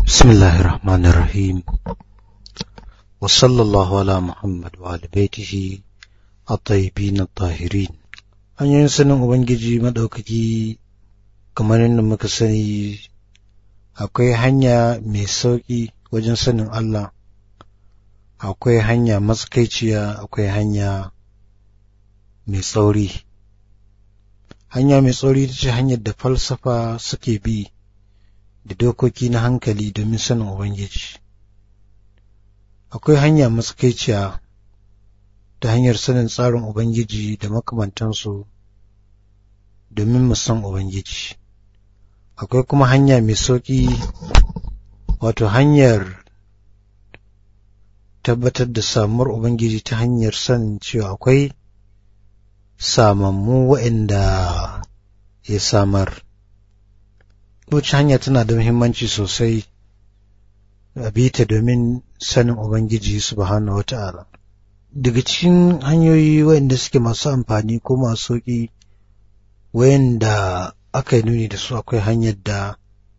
بسم الله الرحمن الرحيم وصلى الله على محمد وعلى بيته الطيبين الطاهرين. hanyoyin sanin ubangiji madaukaki kamar yadda muka sani, akwai hanya mai sauki wajen sanin Allah, akwai hanya matsakaiciya, akwai hanya mai tsauri. Hanya mai tsauri ita ce hanyar da falsafa suke bi da dokoki na hankali domin sanin ubangiji. Akwai hanya matsakaiciya ta hanyar sanin tsarin ubangiji da makamantansu domin mu san ubangiji. Akwai kuma hanya mai sauki, wato hanyar tabbatar da samuwar ubangiji ta hanyar sanin cewa akwai samammu waɗanda ya samar. Wacce hanya tana da muhimmanci sosai a bita domin sanin ubangiji subhanahu wata'ala. Daga cikin hanyoyi waɗanda suke masu amfani ko masu sauƙi waɗanda aka yi nuni da su, akwai hanyar da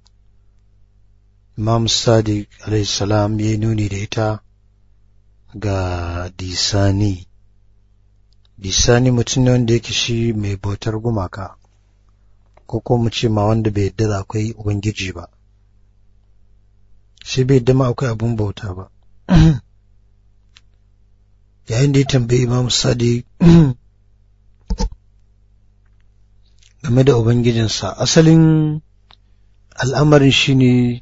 Imam Sadiq alayhi salam ya yi nuni da ita ga Disani. Disani mutum ne wanda yake shi mai bautar gumaka, ko kuma mu ce ma wanda bai yadda da akwai ubangiji ba, shi bai yadda ma akwai abun bauta ba. Yayin da ya tambayi Imam Sadiq game da ubangijinsa, asalin al'amarin shi ne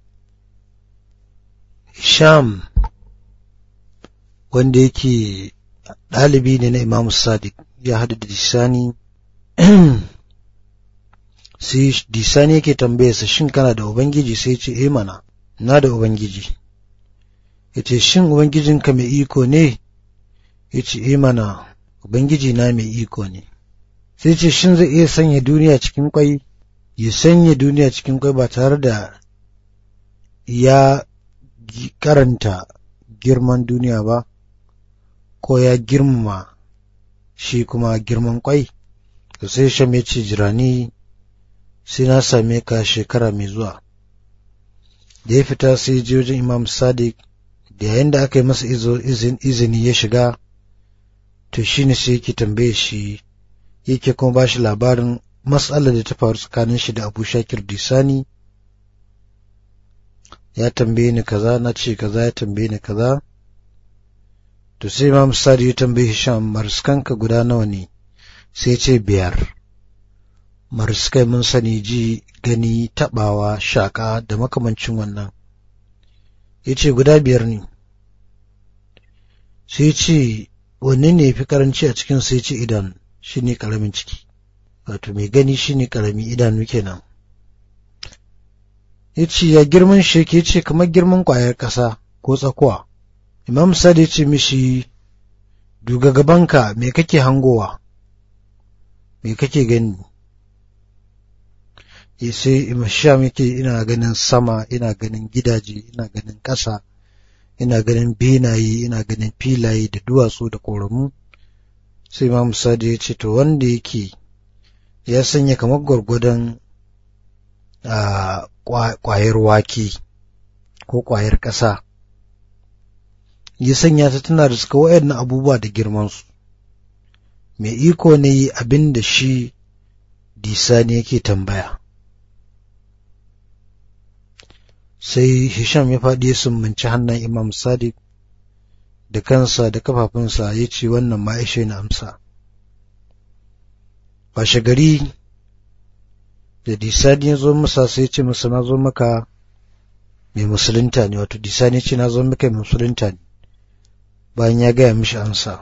Hisham, wanda yake ɗalibi ne na Imam Sadiq, ya haɗu da Disani. Sai Disani yake tambayarsa, shin kana da ubangiji? Sai ya ce eh mana, na da ubangiji. Ya ce shin ubangijinka mai iko ne? Ya ce eh mana, ubangiji na mai iko ne. Sai ce shin zai iya sanya duniya cikin kwai? Ya sanya duniya cikin kwai ba tare da ya karanta girman duniya ba, ko ya girmama shi kuma girman kwai? Sai Sham ya ce jirani, sai na same ka shekara mai zuwa. Da ya fita sai je wajen Imam Sadiq, da yayin da aka yi masa izini ya shiga, to shine sai yake tambaye shi, yake kuma ba shi labarin matsalar da ta faru tsakanin shi da Abu Shakir Disani. Ya tambaye ni kaza, na ce kaza, ya tambaye ni kaza. To sai Imam Sadiq ya tambaye Hisham, mariskanka guda nawa ne? Sai ya ce 5. Mariskai mun sani, ji, gani, taɓawa, shaƙa da makamancin wannan. Ya ce guda 5 ne. Sai ce wanne ne fi karanci a cikin? Sai ce idanu, shi ne ƙaramin ciki, wato mai gani shi ne ƙarami, idanu kenan. Ya ce ya girman shi yake? Ce kamar girman ƙwayar ƙasa ko tsakuwa. Imam Sadiq ya ce mishi, duga gabanka, me kake hangowa, me kake gani? Sai Imam Sham yake, ina ganin sama, ina ganin gidaje, ina ganin ƙasa, ina ganin benaye, ina ganin filaye da duwatsu da ƙoramu. Sai Imam Sadiq ya ce to wanda yake ya sanya kamar gwargwadon ƙwayar wake ko ƙwayar ƙasa, ya sanya ta tana da suka waɗannan abubuwa da girmansu, mai iko ne abin da shi Disani yake tambaya. Sai Hisham ya faɗi ya sumbanci hannun Imam Sadiq da kansa da kafafunsa, ya ce wannan ma ishe na amsa. Washe gari da Disani ya zo masa, sai ya ce masa na zo maka mai musulunta ne, wato Disani ya ce na zo maka mai musulunta ne, bayan ya gaya mishi amsa.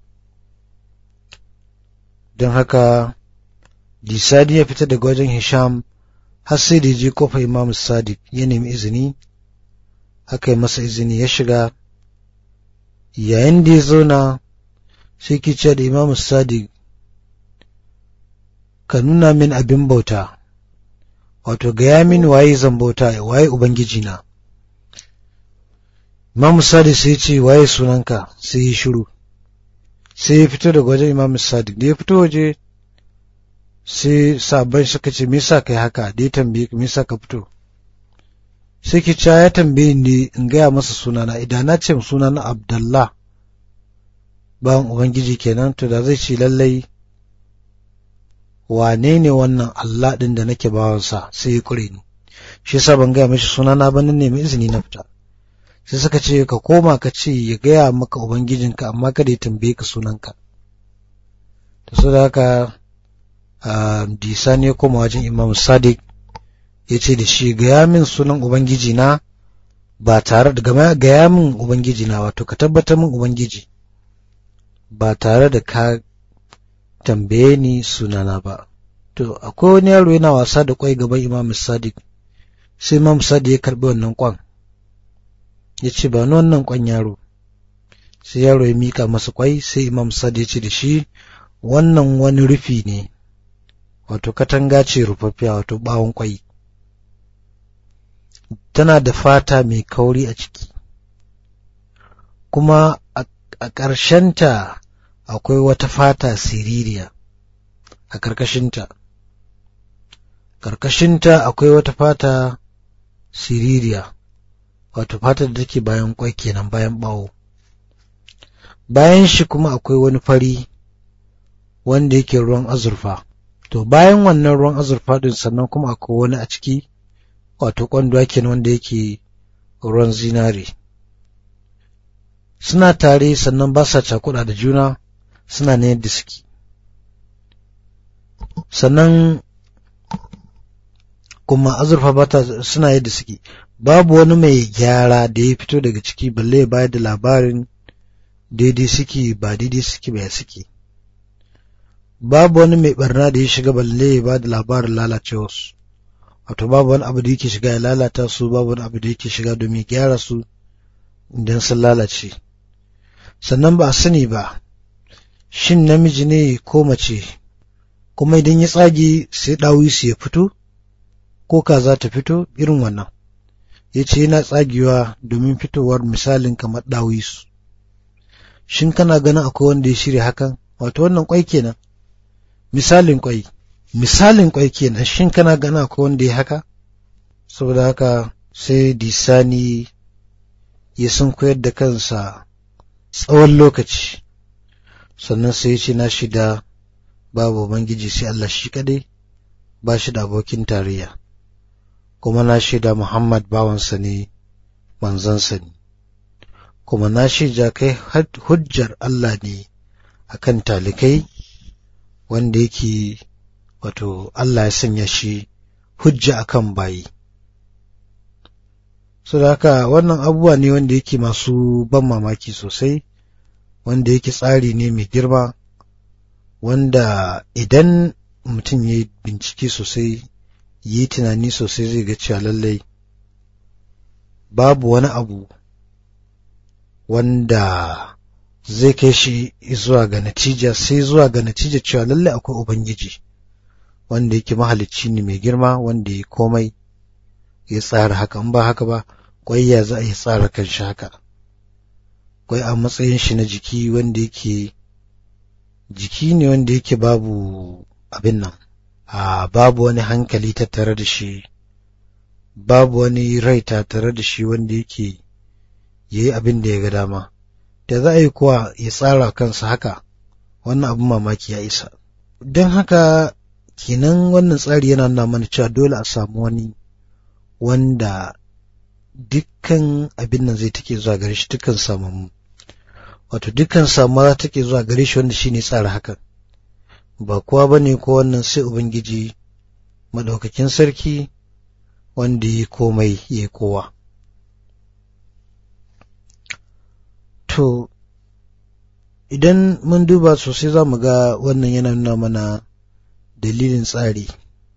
Don haka Disani ya fita daga wajen Hisham har sai da ya je kofar Imam Sadiq, ya nemi izini, aka yi masa izini ya shiga. Yayin da ya zauna sai ke ce da Imam Sadiq, ka nuna min abin bauta, wato gaya min waye zan bauta, waye ubangijina. Imam Sadiq sai ce waye sunanka? Sai ya shiru. Sai ya fito daga wajen Imam Sadiq. Da ya fito waje, sai sahabbai suka ce me yasa kai haka? Da ya tambaye me yasa ka fito? sai ki ce ya tambaye ni in gaya masa sunana, idan na ce sunana Abdullah bawan ubangiji kenan, to da zai ce lallai wane ne wannan Allah din da nake bawansa, sai ya kure ni. Shi yasa ban gaya mishi sunana ba, nan nemi izini na fita. Sai suka ce ka koma ka ce ya gaya maka ubangijinka, amma kada ya tambaye ka sunanka. To saboda haka Disani ya koma wajen Imam Sadiq ya ce da shi gaya min sunan ubangiji na ba tare da gaya min ubangiji na, wato ka tabbatar min ubangiji ba tare da ka tambaye ni sunana ba. To akwai wani yaro yana wasa da kwai gaban Imam Sadiq, sai Imam Sadiq ya karbi wannan kwan, ya ce ba ni wannan kwan yaro. Sai yaro ya mika masa kwai, sai Imam Sadiq ya ce da shi wannan wani rufi ne, wato katanga ce rufaffiya, wato bawon kwai, tana da fata mai kauri a ciki, kuma a ƙarshenta akwai wata fata siririya a ƙarƙashinta. Ƙarƙashinta akwai wata fata siririya, wato fata da take bayan kwai kenan, bayan bawo. Bayan shi kuma akwai wani fari wanda yake ruwan azurfa. To bayan wannan ruwan azurfa din sannan kuma akwai wani a ciki, wato kwanduwa kenan wanda yake ruwan zinare. Suna tare sannan ba sa cakuɗa da juna, suna ne yadda suke. Sannan kuma azurfa suna yadda suke. Babu wani mai gyara da ya fito daga ciki balle ya bayar da labarin daidai suke ba daidai suke ba ya suke. Babu wani mai barna da ya shiga balle ya ba da labarin lalacewarsu, wato babu wani abu da yake shiga ya lalata su, babu wani abu da yake shiga domin gyara su idan sun lalace. Sannan ba a sani ba shin namiji ne ko mace, kuma idan ya tsage sai ɗawisu ya fito ko kaza ta fito, irin wannan ya ce yana tsagewa domin fitowar misalin kamar ɗawisu. Shin kana ganin akwai wanda ya shirya hakan? Wato wannan kwai kenan, misalin kwai kenan. Shin kana ganin akwai wanda ya haka? Saboda haka sai Disani ya sun koyar da kansa tsawon lokaci, sannan sai ya ce na shida babu ubangiji sai Allah shi kadai, ba shi da abokin tarayya, kuma na shaida Muhammad bawansa ne, manzansa ne, kuma na shaida kai hujjar Allah ne akan talikai, wanda yake wato Allah ya sanya shi hujja akan bayi. Saboda haka wannan abubuwa ne wanda yake masu ban mamaki sosai, wanda yake tsari ne mai girma, wanda idan mutum ya yi bincike sosai, yi tunani sosai, zai ga cewa lallai babu wani abu wanda zai kai shi zuwa ga natija, sai zuwa ga natija cewa lallai akwai ubangiji wanda yake mahalicci ne mai girma, wanda ya komai ya tsara haka. In ba haka ba, kwai ya za a yi tsara kanshi haka? Kwai a matsayin shi na jiki wanda yake jiki ne wanda yake babu abin nan, babu wani hankali tattare da shi, babu wani rai tattare da shi wanda yake yayi abin da ya ga dama. Da za a yi kuwa ya tsara kansa haka, wannan abin mamaki ya isa. Don haka kenan wannan tsari yana nuna mana cewa dole a samu wani wanda dukkan abin nan zai take zuwa gare shi, dukkan samammu, wato dukkan samuwa take zuwa gare shi, wanda shine tsara hakan. Ba kowa bane ko wannan sai ubangiji madaukakin sarki, wanda yi komai yayi kowa. To idan mun duba sosai za mu ga wannan yana nuna mana dalilin tsari,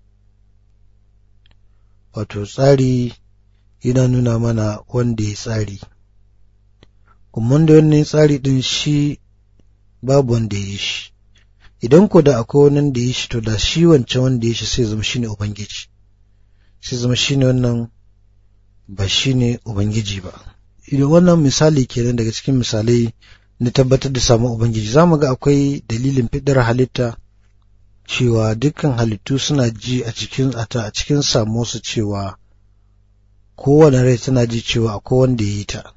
wato tsari yana nuna mana wanda ya tsari, kuma wanda wannan tsari din shi babu wanda ya yi shi. Idan ko da akwai wani da ya yi shi, to da shi wancan wanda ya yi shi sai zama shine ubangiji, sai zama shine wannan, ba shine ubangiji ba. Idan wannan misali kenan daga cikin misalai na tabbatar da samun ubangiji, zamu ga akwai dalilin fidar halitta, cewa dukkan halittu suna ji a cikin samu su cewa kowane rai tana ji cewa akwai wanda ya yi ta.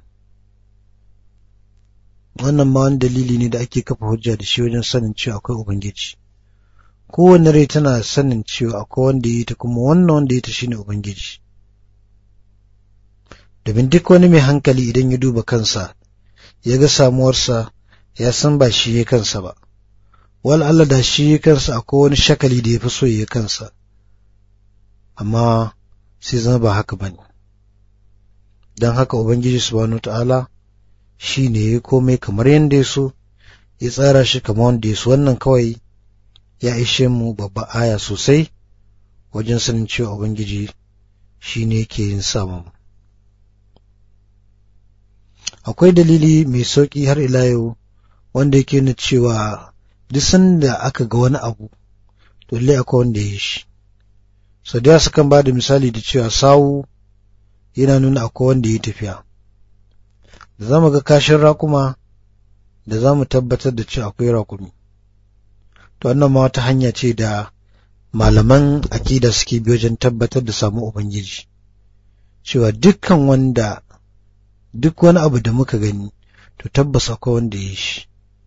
Wannan ma wani dalili ne da ake kafa hujja da shi wajen sanin cewa akwai Ubangiji. Kowane rai tana sanin cewa akwai wanda ya yi ta, kuma wannan wanda ya yi ta shine Ubangiji. Domin duk wani mai hankali idan ya duba kansa ya ga samuwarsa, ya san ba shi ya kansa ba. Wal Allah da shi ya kansa akwai wani shakali da ya fi so ya kansa, amma sai zama ba haka ba ne. Don haka Ubangiji subhanahu ta'ala shi ne ya komai kamar yadda ya so, ya tsara shi kamar wanda ya so. Wannan kawai ya ishe mu babba aya sosai wajen sanin cewa Ubangiji shi ne yake yin samun. Akwai dalili mai sauƙi har ila yau wanda yake nuna cewa duk sanda aka ga wani abu, to lallai akwai wanda ya yi shi. Sau da yawa sukan ba da misali da cewa sawu yana nuna akwai wanda ya yi tafiya. Da za mu ga kashin raƙuma, da za mu tabbatar da cewa akwai raƙumi. To wannan ma wata hanya ce da malaman aƙida suke bi wajen tabbatar da samu Ubangiji, cewa duk wani abu da muka gani, to tabbas akwai wanda ya yi shi.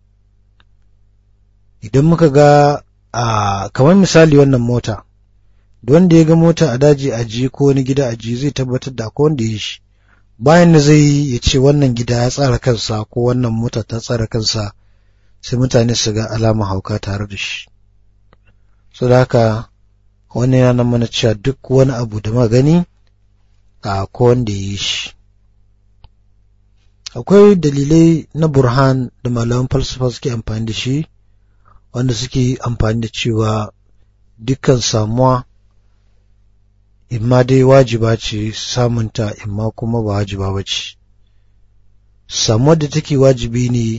Idan muka ga kamar misali wannan mota, da wanda ya ga mota a daji ajiye ko wani gida ajiye zai tabbatar da akwai wanda ya yi shi. Bayan da zai ya ce wannan gida ya tsara kansa ko wannan mota ta tsara kansa, sai mutane su ga alama hauka tare da shi. So da haka wannan yana mana cewa duk wani abu da magani akwai wanda ya yi shi. Akwai dalilai na burhan da malaman falsafa suke amfani da shi, wanda suke amfani da cewa dukkan samuwa imma dai wajiba ce samunta, imma kuma ba wajiba ba ce. Samuwar da take wajibi ne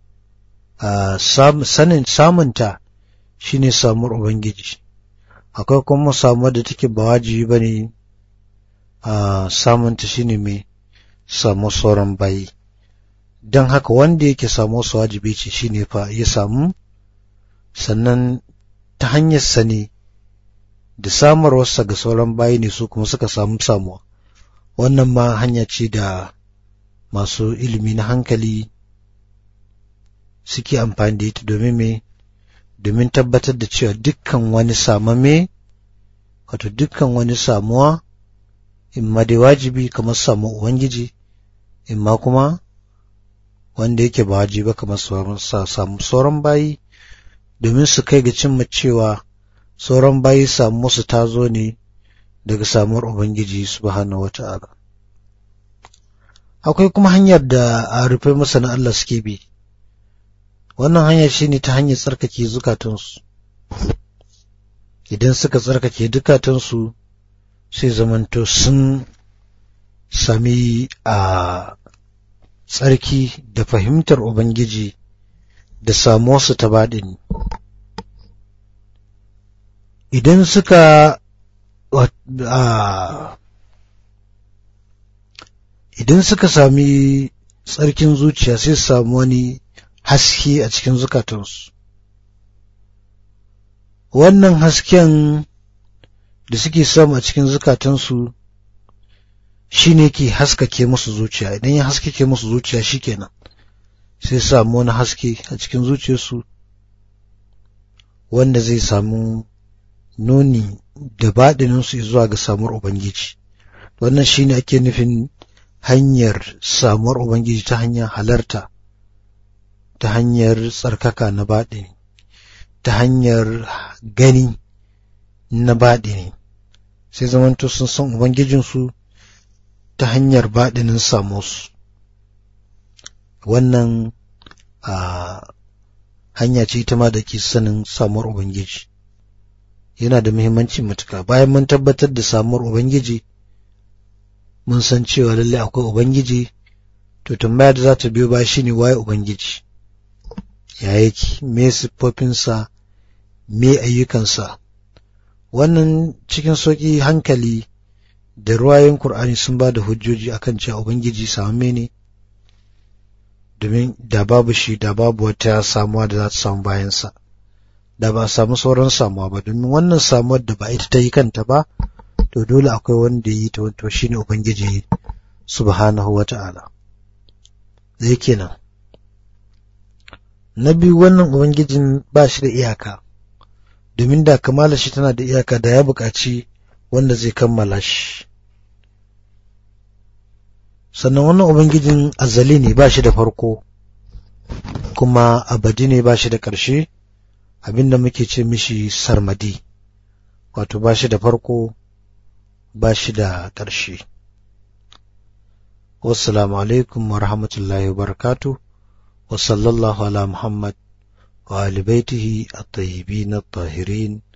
samunta shine samuwar Ubangiji. Akwai kuma samuwar da take ba wajibi ba ne, samunta shine mai samu sauran bayi. Don haka wanda yake samu su wajibi ce shine fa ya samu, sannan ta hanyar sani da samarwarsa ga sauran bayi ne su kuma suka samu samuwa. Wannan ma hanya ce da masu ilimi na hankali suke amfani da ita domin tabbatar da cewa dukkan wani samame, wato dukkan wani samuwa, imma dai wajibi kamar samu Ubangiji, imma kuma wanda yake ba wajibi kamar samu sauran bayi, domin su kai ga cimma cewa sauran bayi samu su ta zo ne daga samuwar Ubangiji subhanahu wata'ala. Akwai kuma hanyar da a rufe masana Allah suke bi. Wannan hanyar shine ta hanyar tsarkake zukatansu. Idan suka tsarkake zukatansu, sai zamanto sun sami tsarki da fahimtar Ubangiji da samuwarsu ta baɗini. Idan suka sami tsarkin zuciya, sai su samu wani haske a cikin zukatansu. Wannan hasken da suke samu a cikin zukatansu shi ne ke haskake musu zuciya. Idan ya haskake musu zuciya shikenan, sai samu wani haske a cikin zuciyarsu wanda zai samu nuni da baɗininsu zuwa ga samuwar Ubangiji. Wannan shi ne ake nufin hanyar samuwar Ubangiji ta hanyar halarta, ta hanyar tsarkaka na baɗini, ta hanyar gani na baɗini. Sai zamanto sun san Ubangijinsu ta hanyar baɗinin samuwarsu. Wannan hanya ce ita ma da ke sanin samuwar Ubangiji. Yana da muhimmanci matuka. Bayan mun tabbatar da samuwar Ubangiji, mun san cewa lallai akwai Ubangiji, to tambaya da za ta biyo ba shi ne waye Ubangiji, ya yake, me siffofinsa, me ayyukansa. Wannan cikin sauƙi hankali da ruwayoyin Kur'ani sun ba da hujjoji akan cewa Ubangiji samamme ne, domin da babu shi da babu wata samuwa da za ta samu bayansa, da ba a samu sauran samuwa ba, domin wannan samuwar da ba ita ta yi kanta ba, to dole akwai wanda yi ta wato shine ubangiji subhanahu wata'ala. Zai kenan. Na biyu, wannan ubangijin ba shi da iyaka, domin da kamala shi tana da iyaka da ya buƙaci wanda zai kammala shi. Sannan wannan ubangijin azali ne, ba shi da farko, kuma abadi ne, ba shi da ƙarshe, abinda muke ce mishi sarmadi, wato ba shi da farko ba shi da ƙarshe. Wassalamu alaikum wa rahmatullahi wa barakatuh, wa sallallahu ala Muhammad wa ali baitihi at-tayyibin at-tahirin